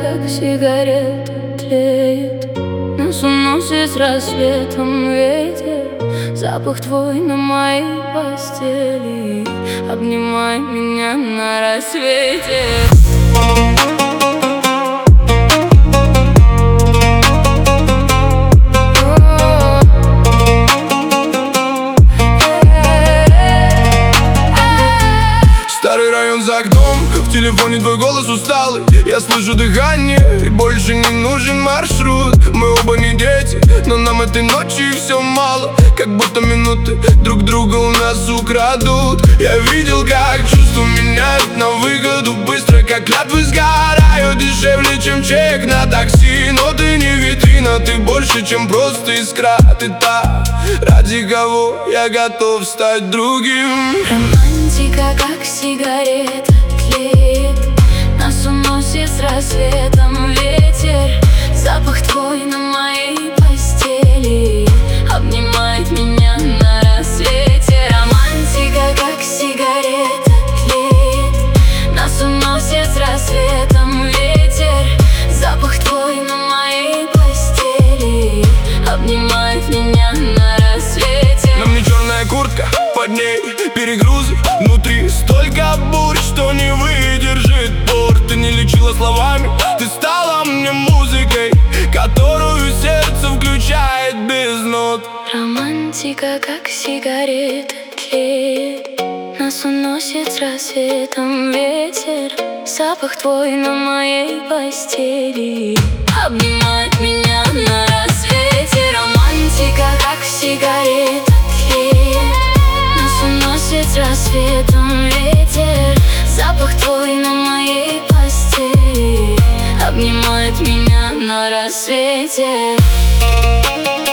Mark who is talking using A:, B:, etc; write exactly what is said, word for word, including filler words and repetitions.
A: как сигарета, тлеет. Нас уносит с рассветом ветер. Запах твой на моей постели. Обнимай меня на рассвете.
B: Старый район за окном, в телефоне твой голос усталый. Я слышу дыхание, и больше не нужен маршрут. Мы оба не дети, но нам этой ночи все мало. Как будто минуты друг друга у нас украдут. Я видел, как чувства меняют на выгоду. Быстро, как клятвы сгорают, дешевле, чем чек на такси. Но ты не витрина, ты больше, чем просто искра. Ты та, ради кого я готов стать другим.
A: Романтика, как сигарета, тлеет. Нас уносит с рассветом ветер. Запах твой на моей постели. Обнимает меня на рассвете. Романтика, как сигарета, тлеет. Нас уносит с рассветом ветер. Запах твой на моей постели. Обнимает меня на рассвете.
B: На мне черная куртка, под ней перегрузы. Внутри столько бурь, что не выдержит порт. Ты не лечила словами, ты стала мне музыкой, которую сердце включает без нот.
A: Романтика, как сигарета, тлеет. Нас уносит с рассветом ветер. Запах твой на моей постели. Обнимает меня на рассвете. Романтика, как сигарета, тлеет. Нас уносит с рассветом ветер. Запах твой на моей постели. Обнимает меня на рассвете.